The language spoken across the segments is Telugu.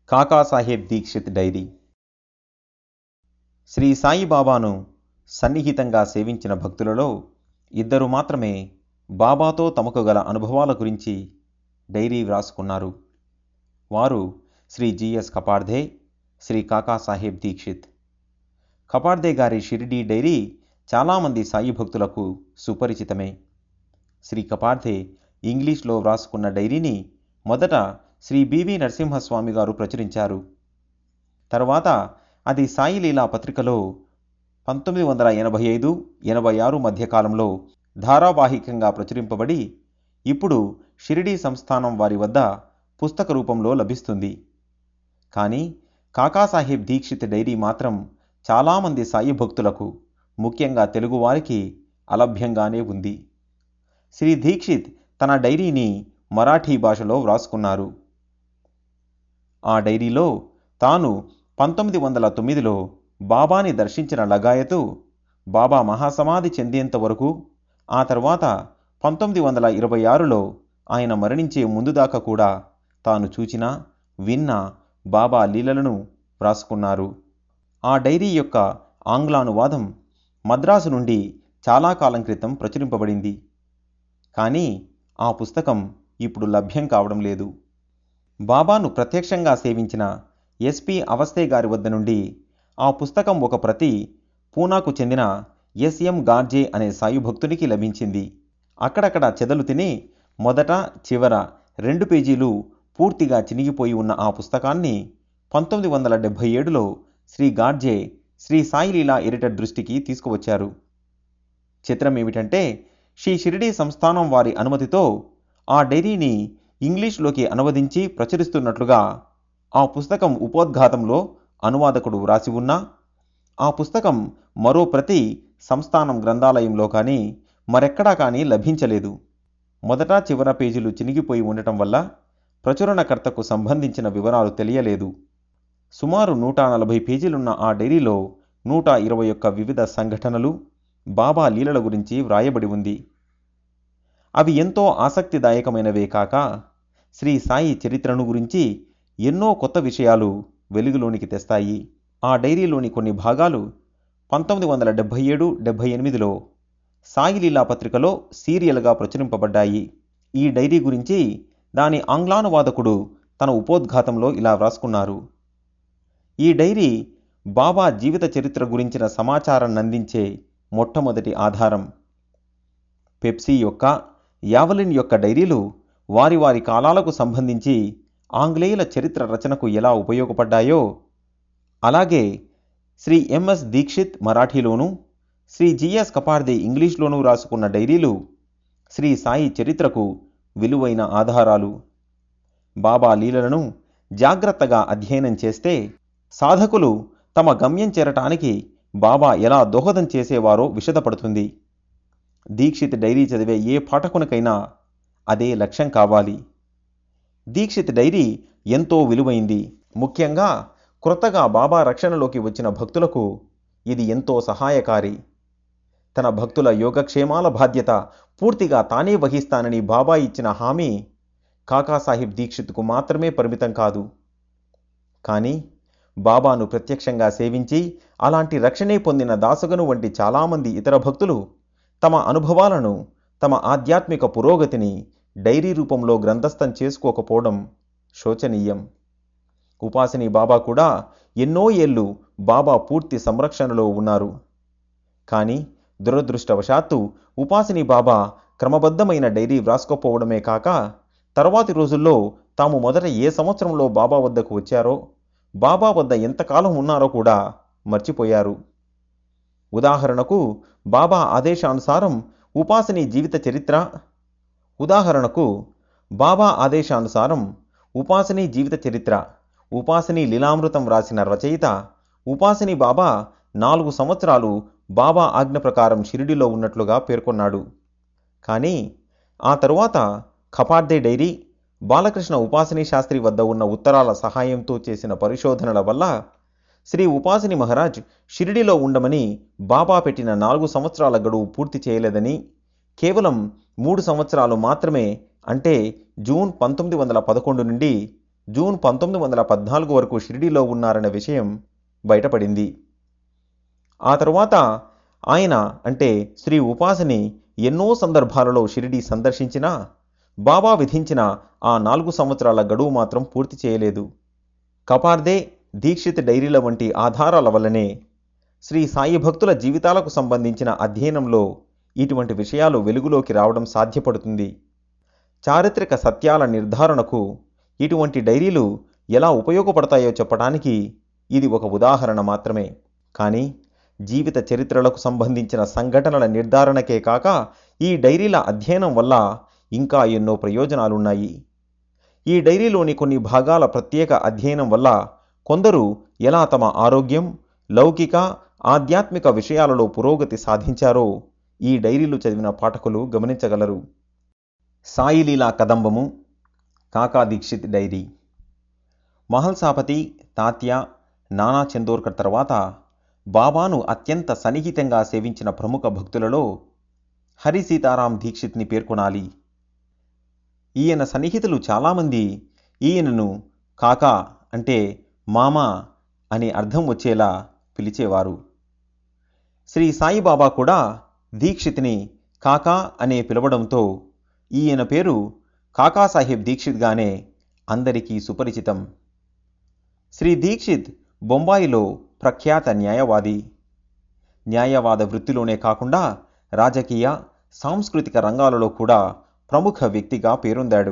కాకాసాహెబ్ దీక్షిత్ డైరీ. శ్రీ సాయిబాబాను సన్నిహితంగా సేవించిన భక్తులలో ఇద్దరు మాత్రమే బాబాతో తమకు గల అనుభవాల గురించి డైరీ వ్రాసుకున్నారు. వారు శ్రీ జిఎస్ కపార్ధే, శ్రీ కాకాసాహెబ్ దీక్షిత్. కపార్ధే గారి షిరిడీ డైరీ చాలామంది సాయి భక్తులకు సుపరిచితమే. శ్రీ కపార్ధే ఇంగ్లీష్లో వ్రాసుకున్న డైరీని మొదట శ్రీ బివి నరసింహస్వామి గారు ప్రచురించారు. తర్వాత అది సాయిలీలా పత్రికలో 1985-86 మధ్యకాలంలో ధారావాహికంగా ప్రచురింపబడి ఇప్పుడు షిరిడీ సంస్థానం వారి వద్ద పుస్తక రూపంలో లభిస్తుంది. కానీ కాకాసాహెబ్ దీక్షిత్ డైరీ మాత్రం చాలామంది సాయి భక్తులకు, ముఖ్యంగా తెలుగువారికి అలభ్యంగానే ఉంది. శ్రీ దీక్షిత్ తన డైరీని మరాఠీ భాషలో వ్రాసుకున్నారు. ఆ డైరీలో తాను 1909లో బాబాని దర్శించిన లగాయతు, బాబా మహాసమాధి చెందేంత వరకు, ఆ తర్వాత 1926లో ఆయన మరణించే ముందు దాకా కూడా తాను చూచిన, విన్న బాబా లీలలను వ్రాసుకున్నారు. ఆ డైరీ యొక్క ఆంగ్లానువాదం మద్రాసు నుండి చాలా కాలం క్రితం ప్రచురింపబడింది. కానీ ఆ పుస్తకం ఇప్పుడు లభ్యం కావడం లేదు. బాబాను ప్రత్యక్షంగా సేవించిన ఎస్పి అవస్థే గారి వద్ద నుండి ఆ పుస్తకం ఒక ప్రతి పూనాకు చెందిన ఎస్ఎం గార్జే అనే సాయి భక్తునికి లభించింది. అక్కడక్కడ చెదలు తిని మొదట చివర 2 పేజీలు పూర్తిగా చినిగిపోయి ఉన్న ఆ పుస్తకాన్ని 1977లో శ్రీ గార్జే శ్రీ సాయిలీలా ఎడిటర్ దృష్టికి తీసుకువచ్చారు. చిత్రమేమిటంటే, శ్రీ షిరిడీ సంస్థానం వారి అనుమతితో ఆ డైరీని ఇంగ్లీష్లోకి అనువదించి ప్రచురిస్తున్నట్లుగా ఆ పుస్తకం ఉపోద్ఘాతంలో అనువాదకుడు వ్రాసి ఉన్నా, ఆ పుస్తకం మరో ప్రతి సంస్థానం గ్రంథాలయంలో కానీ మరెక్కడా కానీ లభించలేదు. మొదట చివర పేజీలు చినిగిపోయి ఉండటం వల్ల ప్రచురణకర్తకు సంబంధించిన వివరాలు తెలియలేదు. సుమారు 140 పేజీలున్న ఆ డైరీలో 121 వివిధ సంఘటనలు, బాబా లీలల గురించి వ్రాయబడి ఉంది. అవి ఎంతో ఆసక్తిదాయకమైనవే కాక శ్రీ సాయి చరిత్రను గురించి ఎన్నో కొత్త విషయాలు వెలుగులోనికి తెస్తాయి. ఆ డైరీలోని కొన్ని భాగాలు 1977-78లో సాయిలీలా పత్రికలో సీరియల్గా ప్రచురింపబడ్డాయి. ఈ డైరీ గురించి దాని ఆంగ్లానువాదకుడు తన ఉపోద్ఘాతంలో ఇలా వ్రాసుకున్నారు. ఈ డైరీ బాబా జీవిత చరిత్ర గురించిన సమాచారాన్ని అందించే మొట్టమొదటి ఆధారం. పెప్సీ యొక్క, యావలిన్ యొక్క డైరీలు వారి వారి కాలాలకు సంబంధించి ఆంగ్లేయుల చరిత్ర రచనకు ఎలా ఉపయోగపడ్డాయో, అలాగే శ్రీ ఎంఎస్ దీక్షిత్ మరాఠీలోనూ, శ్రీ జిఎస్ కపార్ధే ఇంగ్లీష్లోనూ రాసుకున్న డైరీలు శ్రీ సాయి చరిత్రకు విలువైన ఆధారాలు. బాబా లీలలను జాగ్రత్తగా అధ్యయనం చేస్తే సాధకులు తమ గమ్యం చేరటానికి బాబా ఎలా దోహదం చేసేవారో విశదపడుతుంది. దీక్షిత్ డైరీ చదివే ఏ పాఠకునికైనా అదే లక్ష్యం కావాలి. దీక్షిత్ డైరీ ఎంతో విలువైంది. ముఖ్యంగా క్రొత్తగా బాబా రక్షణలోకి వచ్చిన భక్తులకు ఇది ఎంతో సహాయకారి. తన భక్తుల యోగక్షేమాల బాధ్యత పూర్తిగా తానే వహిస్తానని బాబా ఇచ్చిన హామీ కాకాసాహెబ్ దీక్షిత్కు మాత్రమే పరిమితం కాదు. కానీ బాబాను ప్రత్యక్షంగా సేవించి అలాంటి రక్షణే పొందిన దాసగను వంటి చాలామంది ఇతర భక్తులు తమ అనుభవాలను, తమ ఆధ్యాత్మిక పురోగతిని డైరీ రూపంలో గ్రంథస్థం చేసుకోకపోవడం శోచనీయం. ఉపాసిని బాబా కూడా ఎన్నో ఏళ్ళు బాబా పూర్తి సంరక్షణలో ఉన్నారు. కానీ దురదృష్టవశాత్తు ఉపాసిని బాబా క్రమబద్ధమైన డైరీ వ్రాసుకోపోవడమే కాక తర్వాతి రోజుల్లో తాము మొదట ఏ సంవత్సరంలో బాబా వద్దకు వచ్చారో, బాబా వద్ద ఎంతకాలం ఉన్నారో కూడా మర్చిపోయారు. ఉదాహరణకు బాబా ఆదేశానుసారం ఉపాసిని జీవిత చరిత్ర ఉపాసిని లీలామృతం రాసిన రచయిత ఉపాసిని బాబా 4 సంవత్సరాలు బాబా ఆజ్ఞ ప్రకారం షిరిడిలో ఉన్నట్లుగా పేర్కొన్నాడు. కానీ ఆ తరువాత కపార్ధే డైరీ, బాలకృష్ణ ఉపాసిని శాస్త్రి వద్ద ఉన్న ఉత్తరాల సహాయంతో చేసిన పరిశోధనల వల్ల శ్రీ ఉపాసిని మహారాజ్ షిరిడిలో ఉండమని బాబా పెట్టిన 4 సంవత్సరాల గడువు పూర్తి చేయలేదని, కేవలం 3 సంవత్సరాలు మాత్రమే, అంటే జూన్ 1911 నుండి జూన్ 1914 వరకు షిరిడీలో ఉన్నారనే విషయం బయటపడింది. ఆ తరువాత ఆయన అంటే శ్రీ ఉపాసని ఎన్నో సందర్భాలలో షిరిడీ సందర్శించినా బాబా విధించిన ఆ 4 సంవత్సరాల గడువు మాత్రం పూర్తి చేయలేదు. కపార్దే, దీక్షిత్ డైరీల వంటి ఆధారాల వల్లనే శ్రీ సాయి భక్తుల జీవితాలకు సంబంధించిన అధ్యయనంలో ఇటువంటి విషయాలు వెలుగులోకి రావడం సాధ్యపడుతుంది. చారిత్రక సత్యాల నిర్ధారణకు ఇటువంటి డైరీలు ఎలా ఉపయోగపడతాయో చెప్పడానికి ఇది ఒక ఉదాహరణ మాత్రమే. కానీ జీవిత చరిత్రలకు సంబంధించిన సంఘటనల నిర్ధారణకే కాక ఈ డైరీల అధ్యయనం వల్ల ఇంకా ఎన్నో ప్రయోజనాలున్నాయి. ఈ డైరీలోని కొన్ని భాగాల ప్రత్యేక అధ్యయనం వల్ల కొందరు ఎలా తమ ఆరోగ్యం, లౌకిక, ఆధ్యాత్మిక విషయాలలో పురోగతి సాధించారో ఈ డైరీలు చదివిన పాఠకులు గమనించగలరు. సాయిలీలా కదంబము, కాకా దీక్షిత్ డైరీ. మహల్సాపతి, తాత్య, నానా చందోర్కర్ తర్వాత బాబాను అత్యంత సన్నిహితంగా సేవించిన ప్రముఖ భక్తులలో హరి సీతారాం దీక్షిత్ని పేర్కొనాలి. ఈయన సన్నిహితులు చాలామంది ఈయనను కాకా అంటే మామ అని అర్థం వచ్చేలా పిలిచేవారు. శ్రీ సాయిబాబా కూడా దీక్షిత్ని కాకా అనే పిలవడంతో ఈయన పేరు కాకాసాహెబ్ దీక్షిత్గానే అందరికీ సుపరిచితం. శ్రీ దీక్షిత్ బొంబాయిలో ప్రఖ్యాత న్యాయవాది. న్యాయవాద వృత్తిలోనే కాకుండా రాజకీయ, సాంస్కృతిక రంగాలలో కూడా ప్రముఖ వ్యక్తిగా పేరొందాడు.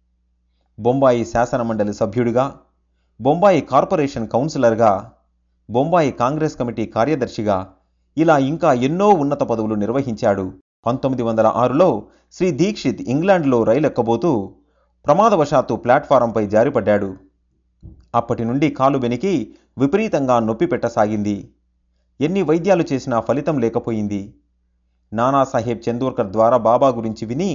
బొంబాయి శాసనమండలి సభ్యుడిగా, బొంబాయి కార్పొరేషన్ కౌన్సిలర్గా, బొంబాయి కాంగ్రెస్ కమిటీ కార్యదర్శిగా ఇలా ఇంకా ఎన్నో ఉన్నత పదవులు నిర్వహించాడు. 1906లో శ్రీ దీక్షిత్ ఇంగ్లాండ్లో రైలు ఎక్కబోతూ ప్రమాదవశాత్తు ప్లాట్ఫారంపై జారిపడ్డాడు. అప్పటి నుండి కాలు వెనికి విపరీతంగా నొప్పి పెట్టసాగింది. ఎన్ని వైద్యాలు చేసినా ఫలితం లేకపోయింది. నానాసాహెబ్ చందోర్కర్ ద్వారా బాబా గురించి విని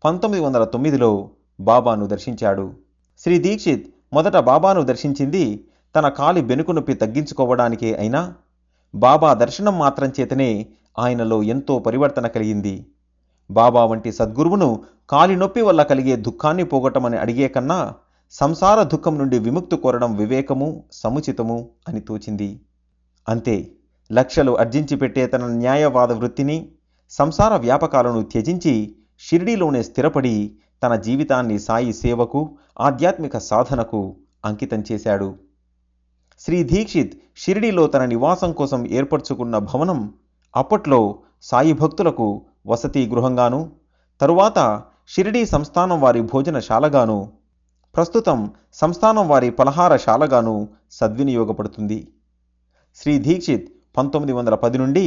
1909లో బాబాను దర్శించాడు. శ్రీ దీక్షిత్ మొదట బాబాను దర్శించింది తన కాలి బెనుకు నొప్పి తగ్గించుకోవడానికే అయినా బాబా దర్శనం మాత్రం చేతనే ఆయనలో ఎంతో పరివర్తన కలిగింది. బాబా వంటి సద్గురువును కాలి నొప్పి వల్ల కలిగే దుఃఖాన్ని పోగొట్టమని అడిగే కన్నా సంసార దుఃఖం నుండి విముక్తి కోరడం వివేకము, సముచితము అని తోచింది. అంతే, లక్షలు అర్జించి పెట్టే తన న్యాయవాద వృత్తిని, సంసార వ్యాపకాలను త్యజించి షిరిడీలోనే స్థిరపడి తన జీవితాన్ని సాయి సేవకు, ఆధ్యాత్మిక సాధనకు అంకితం చేశాడు. శ్రీ దీక్షిత్ షిరిడీలో తన నివాసం కోసం ఏర్పరచుకున్న భవనం అప్పట్లో సాయి భక్తులకు వసతి గృహంగాను, తరువాత షిరిడీ సంస్థానం వారి భోజనశాలగాను, ప్రస్తుతం సంస్థానం వారి పలహారశాలగాను సద్వినియోగపడుతుంది. శ్రీ దీక్షిత్ 1910 నుండి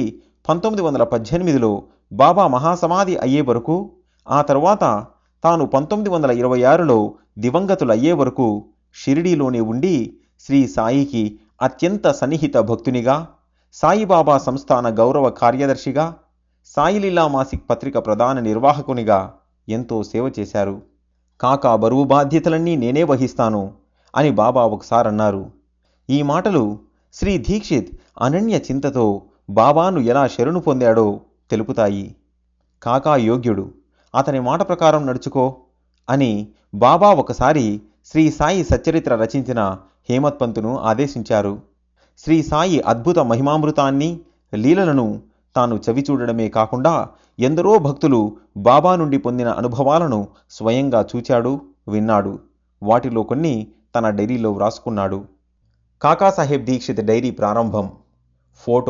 1918లో బాబా మహాసమాధి అయ్యే వరకు, ఆ తర్వాత తాను 1926లో దివంగతులయ్యే వరకు షిరిడీలోనే ఉండి శ్రీ సాయికి అత్యంత సన్నిహిత భక్తునిగా, సాయిబాబా సంస్థాన గౌరవ కార్యదర్శిగా, సాయిలీలా మాసిక్ పత్రిక ప్రధాన నిర్వాహకునిగా ఎంతో సేవ చేశారు. కాకా బరువు బాధ్యతలన్నీ నేనే వహిస్తాను అని బాబా ఒకసారన్నారు. ఈ మాటలు శ్రీ దీక్షిత్ అనన్య చింతతో బాబాను ఎలా శరణు పొందాడో తెలుపుతాయి. కాకా యోగ్యుడు, అతని మాట ప్రకారం నడుచుకో అని బాబా ఒకసారి శ్రీ సాయి సచ్చరిత్ర రచించిన హేమత్ పంతును ఆదేశించారు. శ్రీ సాయి అద్భుత మహిమామృతాన్ని, లీలలను తాను చవిచూడడమే కాకుండా ఎందరో భక్తులు బాబా నుండి పొందిన అనుభవాలను స్వయంగా చూచాడు, విన్నాడు. వాటిలో కొన్ని తన డైరీలో వ్రాసుకున్నాడు. కాకాసాహెబ్ దీక్షిత్ డైరీ ప్రారంభం. ఫోటో.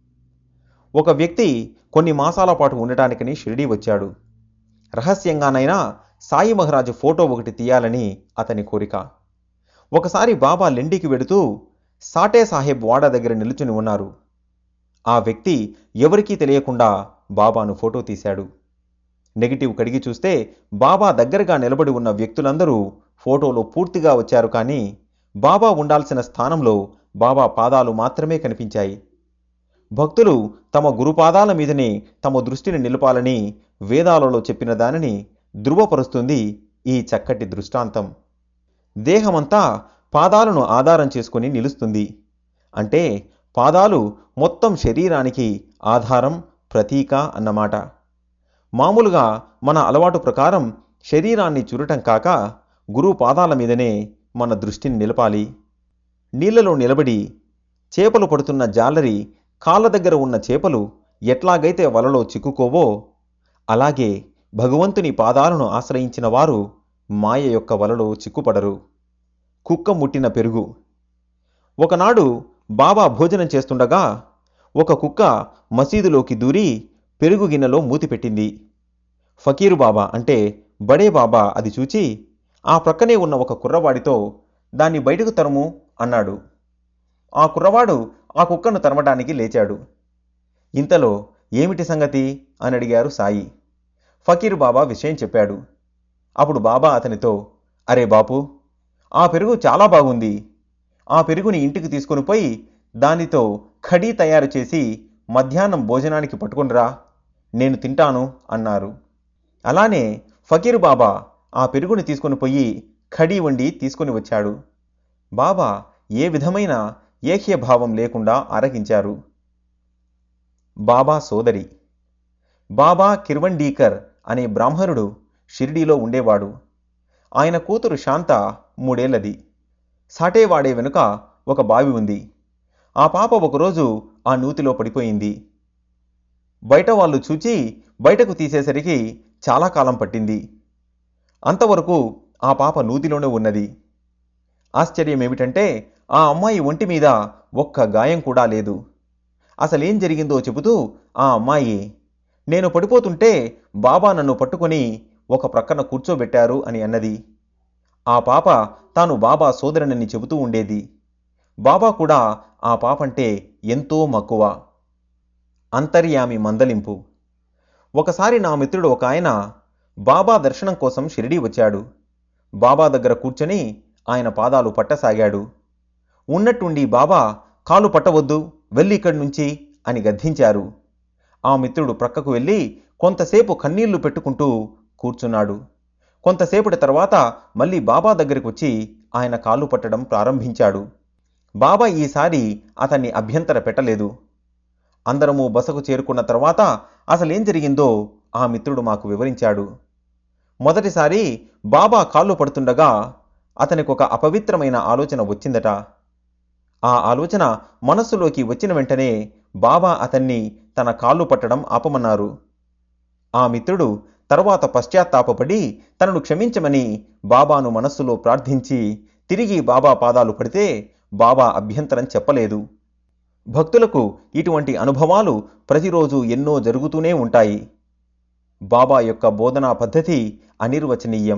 ఒక వ్యక్తి కొన్ని మాసాల పాటు ఉండటానికని షిరిడీ వచ్చాడు. రహస్యంగానైనా సాయి మహారాజు ఫోటో ఒకటి తీయాలని అతని కోరిక. ఒకసారి బాబా లెండికి వెడుతూ సాటే సాహెబ్ వాడ దగ్గర నిలుచుని ఉన్నారు. ఆ వ్యక్తి ఎవరికీ తెలియకుండా బాబాను ఫోటో తీశాడు. నెగిటివ్ కడిగి చూస్తే బాబా దగ్గరగా నిలబడి ఉన్న వ్యక్తులందరూ ఫోటోలో పూర్తిగా వచ్చారు. కానీ బాబా ఉండాల్సిన స్థానంలో బాబా పాదాలు మాత్రమే కనిపించాయి. భక్తులు తమ గురుపాదాల మీదనే తమ దృష్టిని నిలపాలని వేదాలలో చెప్పిన దానిని ధృవపరుస్తుంది ఈ చక్కటి దృష్టాంతం. దేహమంతా పాదాలను ఆధారం చేసుకుని నిలుస్తుంది. అంటే పాదాలు మొత్తం శరీరానికి ఆధారం, ప్రతీక అన్నమాట. మామూలుగా మన అలవాటు ప్రకారం శరీరాన్ని చురటం కాక గురు పాదాల మీదనే మన దృష్టిని నిలపాలి. నీళ్లలో నిలబడి చేపలు పడుతున్న జాలరి కాళ్ళ దగ్గర ఉన్న చేపలు ఎట్లాగైతే వలలో చిక్కుకోవో, అలాగే భగవంతుని పాదాలను ఆశ్రయించిన వారు మాయ యొక్క వలలో చిక్కుపడరు. కుక్క ముట్టిన పెరుగు. ఒకనాడు బాబా భోజనం చేస్తుండగా ఒక కుక్క మసీదులోకి దూరి పెరుగు గిన్నెలో మూతిపెట్టింది. ఫకీరు బాబా అంటే బడే బాబా అది చూచి ఆ ప్రక్కనే ఉన్న ఒక కుర్రవాడితో దాన్ని బయటకు తరుము అన్నాడు. ఆ కుర్రవాడు ఆ కుక్కను తరమడానికి లేచాడు. ఇంతలో ఏమిటి సంగతి అని అడిగారు సాయి. ఫకీరు బాబా విషయం చెప్పాడు. అప్పుడు బాబా అతనితో, అరే బాపు, ఆ పెరుగు చాలా బాగుంది. ఆ పెరుగుని ఇంటికి తీసుకుని పోయి దానితో ఖడీ తయారు చేసి మధ్యాహ్నం భోజనానికి పట్టుకునిరా, నేను తింటాను అన్నారు. అలానే ఫకీరు బాబా ఆ పెరుగుని తీసుకుని పోయి ఖడీ వండి తీసుకుని వచ్చాడు. బాబా ఏ విధమైన ఏక్యభావం లేకుండా ఆరగించారు. బాబా సోదరి. బాబా కిర్వండీకర్ అనే బ్రాహ్మణుడు షిరిడీలో ఉండేవాడు. ఆయన కూతురు శాంత 3 ఏళ్లది. సాటేవాడే వెనుక ఒక బావి ఉంది. ఆ పాప ఒకరోజు ఆ నూతిలో పడిపోయింది. బయట వాళ్ళు చూచి బయటకు తీసేసరికి చాలా కాలం పట్టింది. అంతవరకు ఆ పాప నూతిలోనే ఉన్నది. ఆశ్చర్యమేమిటంటే ఆ అమ్మాయి ఒంటి మీద ఒక్క గాయం కూడా లేదు. అసలేం జరిగిందో చెబుతూ ఆ అమ్మాయి, నేను పడిపోతుంటే బాబా నన్ను పట్టుకొని ఒక ప్రక్కన కూర్చోబెట్టారు అని అన్నది. ఆ పాప తాను బాబా సోదరునని చెబుతూ ఉండేది. బాబా కూడా ఆ పాపంటే ఎంతో మక్కువ. అంతర్యామి మందలింపు. ఒకసారి నా మిత్రుడు ఒక ఆయన బాబా దర్శనం కోసం షిరిడీ వచ్చాడు. బాబా దగ్గర కూర్చొని ఆయన పాదాలు పట్టసాగాడు. ఉన్నట్టుండి బాబా, కాలు పట్టవద్దు, వెళ్ళి ఇక్కడి నుంచి అని గద్దించారు. ఆ మిత్రుడు ప్రక్కకు వెళ్ళి కొంతసేపు కన్నీళ్లు పెట్టుకుంటూ కూర్చున్నాడు. కొంతసేపటి తర్వాత మళ్ళీ బాబా దగ్గరికి వచ్చి ఆయన కాళ్ళు పట్టడం ప్రారంభించాడు. బాబా ఈసారి అతన్ని అభ్యంతర పెట్టలేదు. అందరము బసకు చేరుకున్న తర్వాత అసలేం జరిగిందో ఆ మిత్రుడు మాకు వివరించాడు. మొదటిసారి బాబా కాళ్ళు పడుతుండగా అతనికి ఒక అపవిత్రమైన ఆలోచన వచ్చిందట. ఆ ఆలోచన మనస్సులోకి వచ్చిన వెంటనే బాబా అతన్ని తన కాళ్ళు పట్టడం ఆపమన్నారు. ఆ మిత్రుడు తర్వాత పశ్చాత్తాపపడి తనను క్షమించమని బాబాను మనస్సులో ప్రార్థించి తిరిగి బాబా పాదాలు పడితే బాబా అభ్యంతరం చెప్పలేదు. భక్తులకు ఇటువంటి అనుభవాలు ప్రతిరోజు ఎన్నో జరుగుతూనే ఉంటాయి. బాబా యొక్క బోధనా పద్ధతి అనిర్వచనీయం.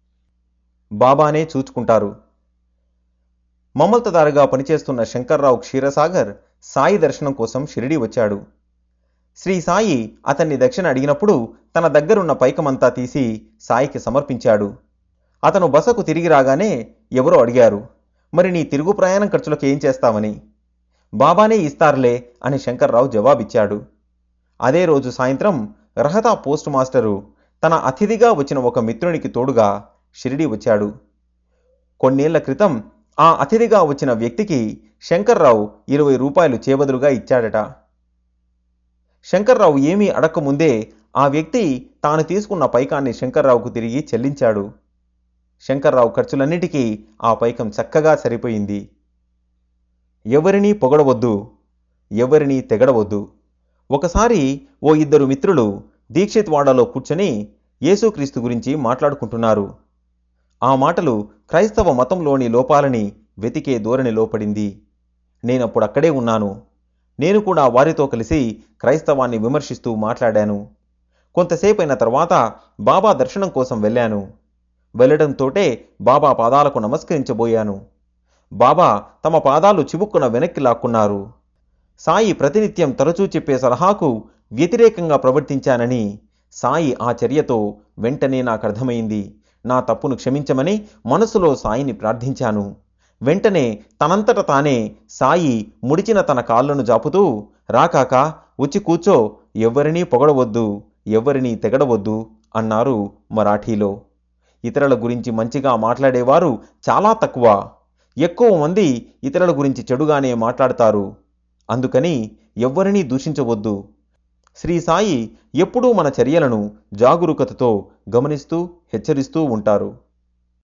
బాబానే చూచుకుంటారు. మమ్మల్తదారుగా పనిచేస్తున్న శంకర్రావు క్షీరసాగర్ సాయి దర్శనం కోసం షిరిడీ వచ్చాడు. శ్రీ సాయి అతన్ని దక్షిణ అడిగినప్పుడు తన దగ్గరున్న పైకమంతా తీసి సాయికి సమర్పించాడు. అతను బసకు తిరిగి రాగానే ఎవరో అడిగారు, మరి నీ తిరుగు ప్రయాణం ఖర్చులకు ఏం చేస్తావని. బాబానే ఇస్తారులే అని శంకర్రావు జవాబిచ్చాడు. అదే రోజు సాయంత్రం రహతా పోస్ట్ మాస్టరు తన అతిథిగా వచ్చిన ఒక మిత్రునికి తోడుగా షిరిడీ వచ్చాడు. కొన్నేళ్ల క్రితం ఆ అతిథిగా వచ్చిన వ్యక్తికి శంకర్రావు 20 రూపాయలు చేబదులుగా ఇచ్చాడట. శంకర్రావు ఏమీ అడక్కముందే ఆ వ్యక్తి తాను తీసుకున్న పైకాన్ని శంకర్రావుకు తిరిగి చెల్లించాడు. శంకర్రావు ఖర్చులన్నిటికీ ఆ పైకం చక్కగా సరిపోయింది. ఎవరినీ పొగడవద్దు, ఎవరినీ తెగడవద్దు. ఒకసారి ఓ 2 మిత్రులు దీక్షిత్ వాడాలో కూర్చొని యేసుక్రీస్తు గురించి మాట్లాడుకుంటున్నారు. ఆ మాటలు క్రైస్తవ మతంలోని లోపాలని వెతికే ధోరణిలో పడింది. నేనప్పుడక్కడే ఉన్నాను. నేను కూడా వారితో కలిసి క్రైస్తవాన్ని విమర్శిస్తూ మాట్లాడాను. కొంతసేపైన తర్వాత బాబా దర్శనం కోసం వెళ్ళాను. వెళ్ళడంతోటే బాబా పాదాలకు నమస్కరించబోయాను. బాబా తమ పాదాలు చివుక్కున వెనక్కి లాక్కున్నారు. సాయి ప్రతినిత్యం తరచూ చెప్పే సలహాకు వ్యతిరేకంగా ప్రవర్తించానని సాయి ఆ చర్యతో వెంటనే నాకర్థమైంది. నా తప్పును క్షమించమని మనసులో సాయిని ప్రార్థించాను. వెంటనే తనంతట తానే సాయి ముడిచిన తన కాళ్లను జాపుతూ, రాకాక వచ్చి కూర్చో, ఎవ్వరినీ పొగడవద్దు, ఎవ్వరినీ తెగడవద్దు అన్నారు మరాఠీలో. ఇతరుల గురించి మంచిగా మాట్లాడేవారు చాలా తక్కువ. ఎక్కువ మంది ఇతరుల గురించి చెడుగానే మాట్లాడతారు. అందుకని ఎవ్వరినీ దూషించవద్దు. శ్రీ సాయి ఎప్పుడూ మన చర్యలను జాగరూకతతో గమనిస్తూ హెచ్చరిస్తూ ఉంటారు.